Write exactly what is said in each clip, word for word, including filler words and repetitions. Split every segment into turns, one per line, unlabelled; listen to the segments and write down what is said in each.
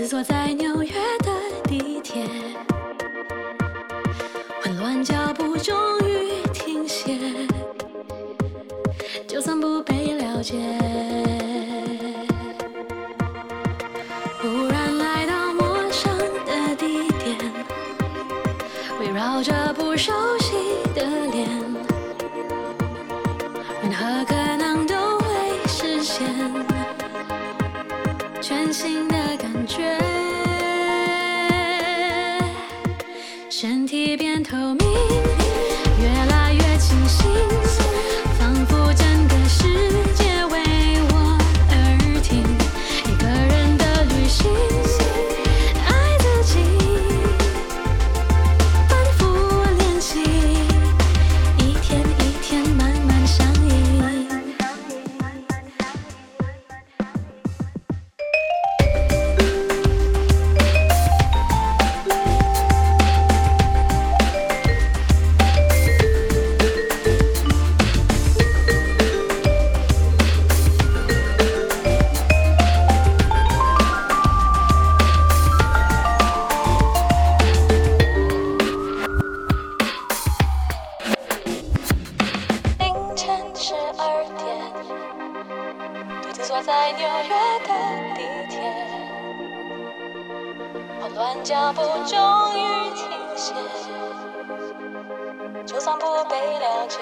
坐在纽约的地铁，混乱脚步终于停歇，就算不被了解。忽然来到陌生的地点，围绕着不熟悉的脸，任何可能都会实现全新的感觉，身体变透明，越来越清醒，仿佛整个世界为我而停。一个人的旅行，爱自己，反复练习，一天一天慢慢上瘾。坐在纽约的地铁，混乱脚步终于停歇，就算不被了解。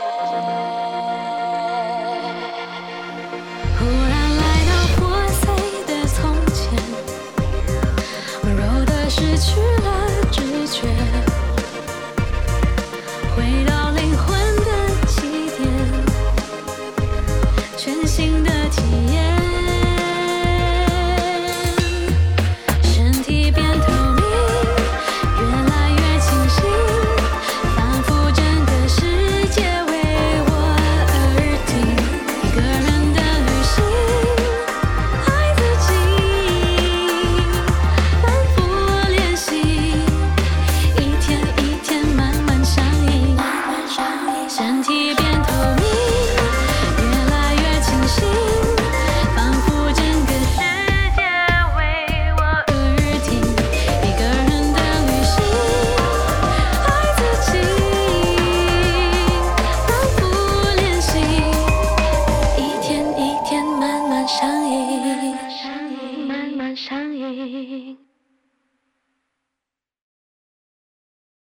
忽然来到破碎的从前，温柔的失去了知觉，回到灵魂的起点，全新的体验。身体变透明。